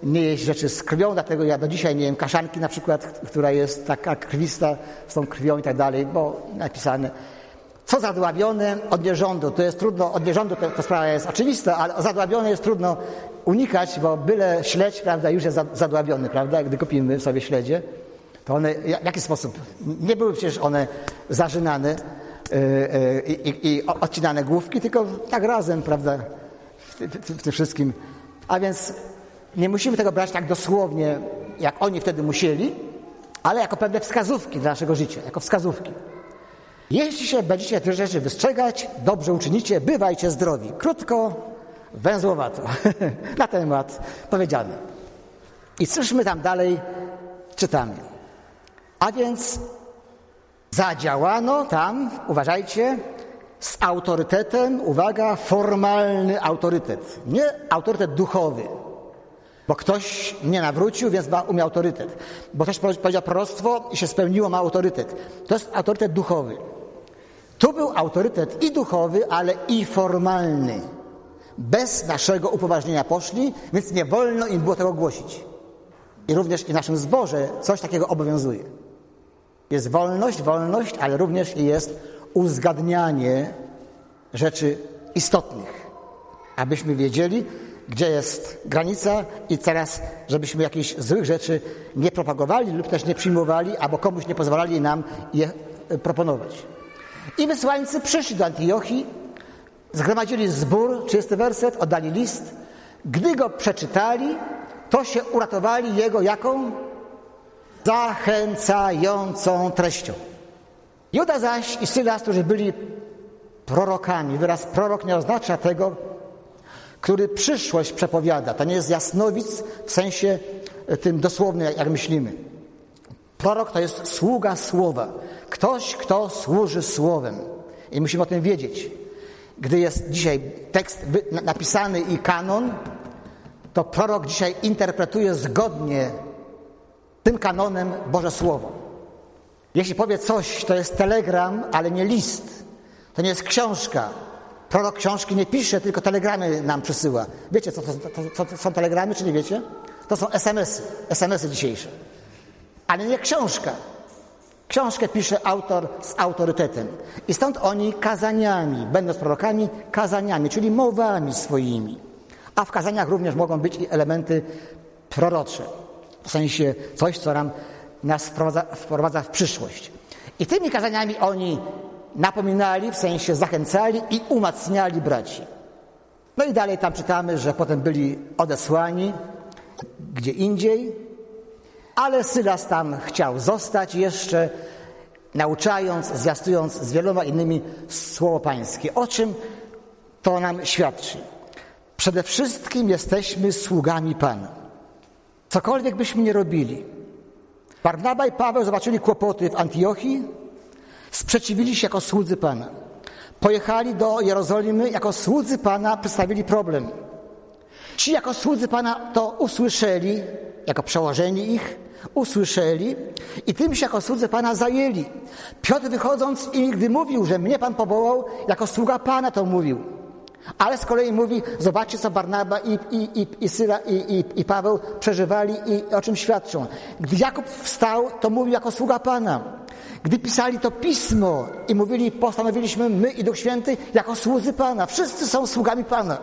[SPEAKER 1] nie jeść rzeczy z krwią, dlatego ja do dzisiaj nie jem kaszanki na przykład, która jest taka krwista, z tą krwią i tak dalej, bo napisane. Co zadławione od nierządu, to jest trudno, od nierządu to, to sprawa jest oczywista, ale zadławione jest trudno unikać, bo byle śledź, prawda, już jest zadławiony, prawda, gdy kupimy sobie śledzie, to one, w jaki sposób, nie były przecież one zarzynane i, i, i odcinane główki, tylko tak razem, prawda, w, w, w tym wszystkim. A więc nie musimy tego brać tak dosłownie, jak oni wtedy musieli, ale jako pewne wskazówki dla naszego życia, jako wskazówki. Jeśli się będziecie tych rzeczy wystrzegać, dobrze uczynicie, bywajcie zdrowi. Krótko, węzłowato na ten temat powiedziane. I cóż my tam dalej czytamy. A więc zadziałano tam, uważajcie, z autorytetem, uwaga, formalny autorytet. Nie autorytet duchowy, bo ktoś mnie nawrócił, więc ma u mnie autorytet. Bo ktoś powiedział proroctwo i się spełniło, ma autorytet. To jest autorytet duchowy. Tu był autorytet i duchowy, ale i formalny. Bez naszego upoważnienia poszli, więc nie wolno im było tego głosić. I również i w naszym zborze coś takiego obowiązuje. Jest wolność, wolność, ale również jest uzgadnianie rzeczy istotnych. Abyśmy wiedzieli, gdzie jest granica i teraz, żebyśmy jakichś złych rzeczy nie propagowali lub też nie przyjmowali, albo komuś nie pozwalali nam je proponować. I wysłańcy przyszli do Antiochii, zgromadzili zbór, trzydziesty werset, oddali list. Gdy go przeczytali, to się uratowali jego jaką? Zachęcającą treścią. Juda zaś i Sylas, którzy byli prorokami. Wyraz prorok nie oznacza tego, który przyszłość przepowiada. To nie jest jasnowic w sensie tym dosłownym, jak myślimy. Prorok to jest sługa słowa. Ktoś, kto służy słowem. I musimy o tym wiedzieć. Gdy jest dzisiaj tekst napisany i kanon, to prorok dzisiaj interpretuje zgodnie tym kanonem Boże Słowo. Jeśli powie coś, to jest telegram, ale nie list. To nie jest książka. Prorok książki nie pisze, tylko telegramy nam przysyła. Wiecie, co to, to, to są telegramy, czy nie wiecie? To są es em esy, es em esy dzisiejsze. Ale nie książka. Książkę pisze autor z autorytetem. I stąd oni kazaniami, będąc prorokami, kazaniami, czyli mowami swoimi. A w kazaniach również mogą być i elementy prorocze. W sensie coś, co nam, nas wprowadza, wprowadza w przyszłość. I tymi kazaniami oni napominali, w sensie zachęcali i umacniali braci. No i dalej tam czytamy, że potem byli odesłani gdzie indziej, ale Sylas tam chciał zostać jeszcze, nauczając, zwiastując z wieloma innymi słowo pańskie. O czym to nam świadczy? Przede wszystkim jesteśmy sługami Pana. Cokolwiek byśmy nie robili. Barnaba i Paweł zobaczyli kłopoty w Antiochii, sprzeciwili się jako słudzy Pana. Pojechali do Jerozolimy, jako słudzy Pana przedstawili problem. Ci jako słudzy Pana to usłyszeli, jako przełożeni ich, usłyszeli i tym się jako słudzy Pana zajęli. Piotr wychodząc i gdy mówił, że mnie Pan powołał, jako sługa Pana to mówił. Ale z kolei mówi, zobaczcie, co Barnaba i, i, i, i Syla i, i, i Paweł przeżywali i o czym świadczą. Gdy Jakub wstał, to mówił jako sługa Pana. Gdy pisali to pismo i mówili, postanowiliśmy my i Duch Święty jako słudzy Pana. Wszyscy są sługami Pana.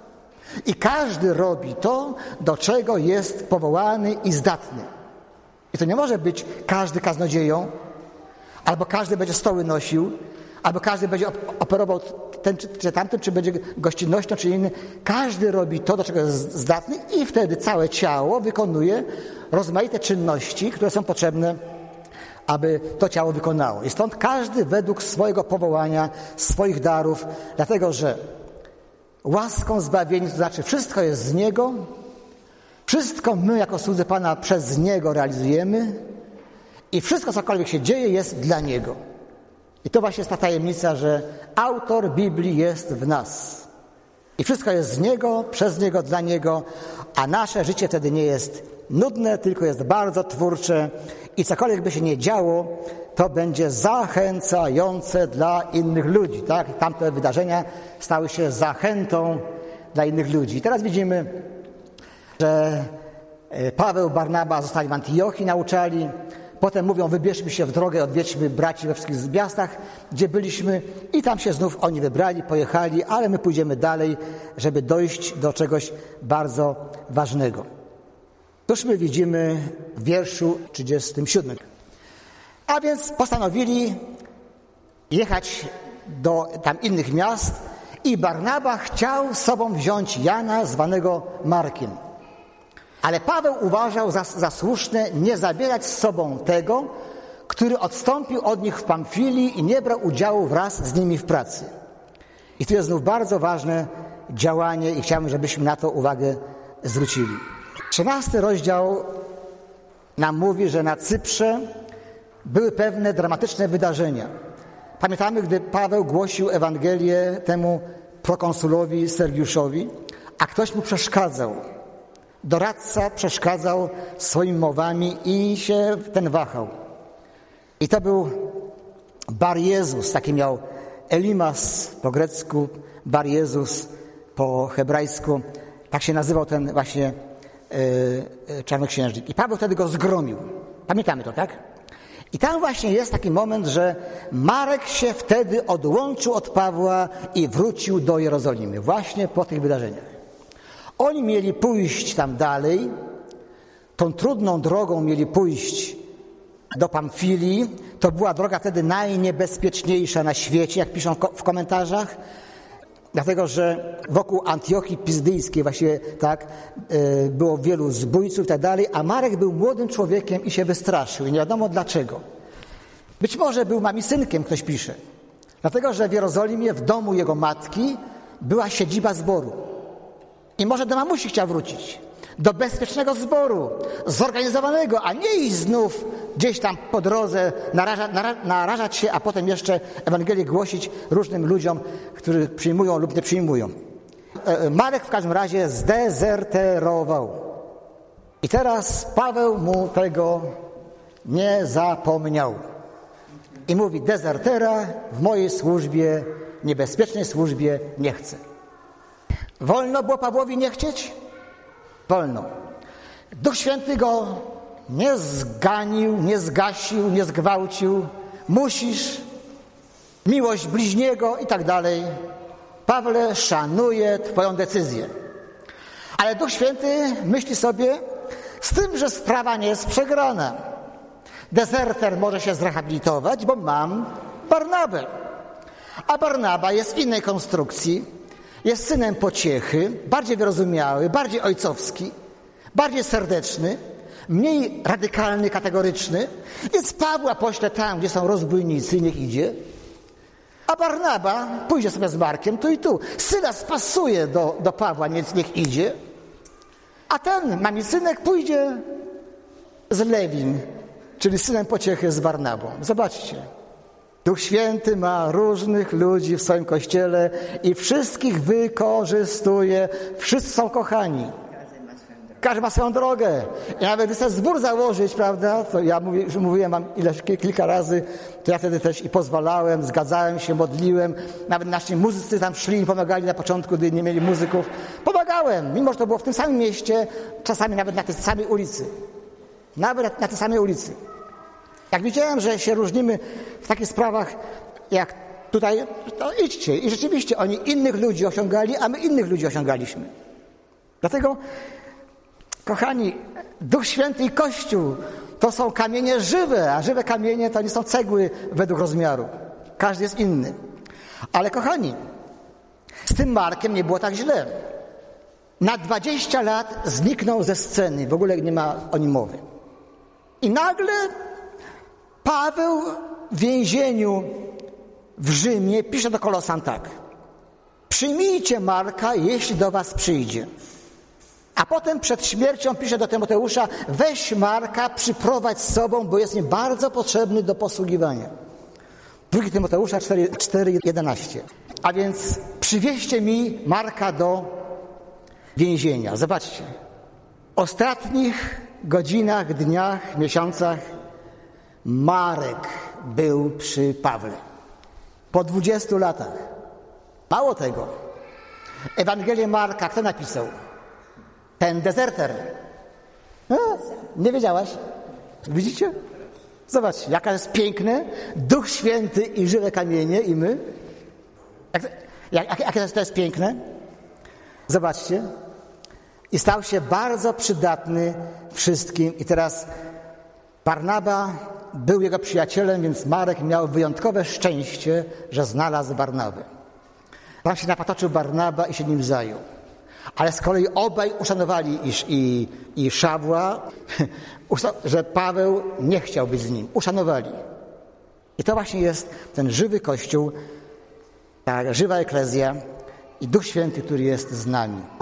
[SPEAKER 1] I każdy robi to, do czego jest powołany i zdatny. I to nie może być każdy kaznodzieją, albo każdy będzie stoły nosił, albo każdy będzie operował ten czy tamtym, czy będzie gościnnością, czy inny. Każdy robi to, do czego jest zdatny i wtedy całe ciało wykonuje rozmaite czynności, które są potrzebne, aby to ciało wykonało. I stąd każdy według swojego powołania, swoich darów, dlatego że łaską zbawieni, to znaczy wszystko jest z Niego, wszystko my jako słudzy Pana przez Niego realizujemy i wszystko, cokolwiek się dzieje, jest dla Niego. I to właśnie jest ta tajemnica, że autor Biblii jest w nas. I wszystko jest z Niego, przez Niego, dla Niego, a nasze życie wtedy nie jest nudne, tylko jest bardzo twórcze i cokolwiek by się nie działo, to będzie zachęcające dla innych ludzi. Tak? Tamte wydarzenia stały się zachętą dla innych ludzi. I teraz widzimy, że Paweł, Barnaba zostali w Antiochii, nauczali. Potem mówią, wybierzmy się w drogę, odwiedźmy braci we wszystkich miastach, gdzie byliśmy. I tam się znów oni wybrali, pojechali, ale my pójdziemy dalej, żeby dojść do czegoś bardzo ważnego. Toż my widzimy w wierszu trzydziestym siódmym. A więc postanowili jechać do tam innych miast i Barnaba chciał z sobą wziąć Jana, zwanego Markiem. Ale Paweł uważał za, za słuszne nie zabierać z sobą tego, który odstąpił od nich w Pamfilii i nie brał udziału wraz z nimi w pracy. I tu jest znów bardzo ważne działanie i chciałbym, żebyśmy na to uwagę zwrócili. Trzynasty rozdział nam mówi, że na Cyprze były pewne dramatyczne wydarzenia. Pamiętamy, gdy Paweł głosił Ewangelię temu prokonsulowi Sergiuszowi, a ktoś mu przeszkadzał. Doradca przeszkadzał swoimi mowami i się ten wahał. I to był Bar Jezus, taki miał Elimas po grecku, Bar Jezus po hebrajsku. Tak się nazywał ten właśnie yy, czarnoksiężnik. I Paweł wtedy go zgromił. Pamiętamy to, tak? I tam właśnie jest taki moment, że Marek się wtedy odłączył od Pawła i wrócił do Jerozolimy. Właśnie po tych wydarzeniach. Oni mieli pójść tam dalej, tą trudną drogą mieli pójść do Pamfilii. To była droga wtedy najniebezpieczniejsza na świecie, jak piszą w komentarzach, dlatego że wokół Antiochii Pizdyjskiej właśnie tak było wielu zbójców i tak dalej, a Marek był młodym człowiekiem i się wystraszył i nie wiadomo dlaczego. Być może był mamicynkiem, ktoś pisze, dlatego że w Jerozolimie w domu jego matki była siedziba zboru. I może do mamusi chciał wrócić, do bezpiecznego zboru, zorganizowanego, a nie iść znów gdzieś tam po drodze, naraża, nara, narażać się, a potem jeszcze Ewangelię głosić różnym ludziom, którzy przyjmują lub nie przyjmują. Marek w każdym razie zdezerterował. I teraz Paweł mu tego nie zapomniał. I mówi, dezertera w mojej służbie, niebezpiecznej służbie nie chcę. Wolno było Pawłowi nie chcieć? Wolno. Duch Święty go nie zganił, nie zgasił, nie zgwałcił. Musisz, miłość bliźniego i tak dalej. Pawle, szanuję twoją decyzję. Ale Duch Święty myśli sobie, z tym, że sprawa nie jest przegrana. Dezerter może się zrehabilitować, bo mam Barnabę. A Barnaba jest w innej konstrukcji. Jest synem pociechy, bardziej wyrozumiały, bardziej ojcowski, bardziej serdeczny, mniej radykalny, kategoryczny. Więc Pawła pośle tam, gdzie są rozbójnicy, niech idzie. A Barnaba pójdzie sobie z Markiem tu i tu. Syna spasuje do, do Pawła, więc niech idzie. A ten mamicynek pójdzie z Lewim, czyli synem pociechy z Barnabą. Zobaczcie. Duch Święty ma różnych ludzi w swoim Kościele i wszystkich wykorzystuje. Wszyscy są kochani. Każdy ma swoją drogę. I nawet gdy chcę zbór założyć, prawda, to ja mówię, już mówiłem wam ileś, kilka razy, to ja wtedy też i pozwalałem, zgadzałem się, modliłem. Nawet nasi muzycy tam szli i pomagali na początku, gdy nie mieli muzyków. Pomagałem, mimo że to było w tym samym mieście, czasami nawet na tej samej ulicy. Nawet na tej samej ulicy. Jak widziałem, że się różnimy w takich sprawach, jak tutaj, to idźcie. I rzeczywiście oni innych ludzi osiągali, a my innych ludzi osiągaliśmy. Dlatego, kochani, Duch Święty i Kościół to są kamienie żywe, a żywe kamienie to nie są cegły według rozmiaru. Każdy jest inny. Ale kochani, z tym Markiem nie było tak źle. Na dwadzieścia lat zniknął ze sceny, w ogóle nie ma o nim mowy. I nagle Paweł w więzieniu w Rzymie pisze do Kolosan tak. Przyjmijcie Marka, jeśli do was przyjdzie. A potem przed śmiercią pisze do Tymoteusza, weź Marka, przyprowadź z sobą, bo jest mi bardzo potrzebny do posługiwania. Drugi Tymoteusza cztery jedenaście. A więc przywieźcie mi Marka do więzienia. Zobaczcie. W ostatnich godzinach, dniach, miesiącach Marek był przy Pawle. Po dwudziestu latach. Mało tego. Ewangelię Marka kto napisał? Ten dezerter. Nie wiedziałaś? Widzicie? Zobaczcie, jaka jest piękne. Duch Święty i żywe kamienie i my. Jak, jak, jakie to jest piękne? Zobaczcie. I stał się bardzo przydatny wszystkim. I teraz Barnaba był jego przyjacielem, więc Marek miał wyjątkowe szczęście, że znalazł Barnabę. Tam się napatoczył Barnaba i się nim zajął. Ale z kolei obaj uszanowali i, i, i Szawła, że Paweł nie chciał być z nim. Uszanowali. I to właśnie jest ten żywy Kościół, ta żywa eklezja i Duch Święty, który jest z nami.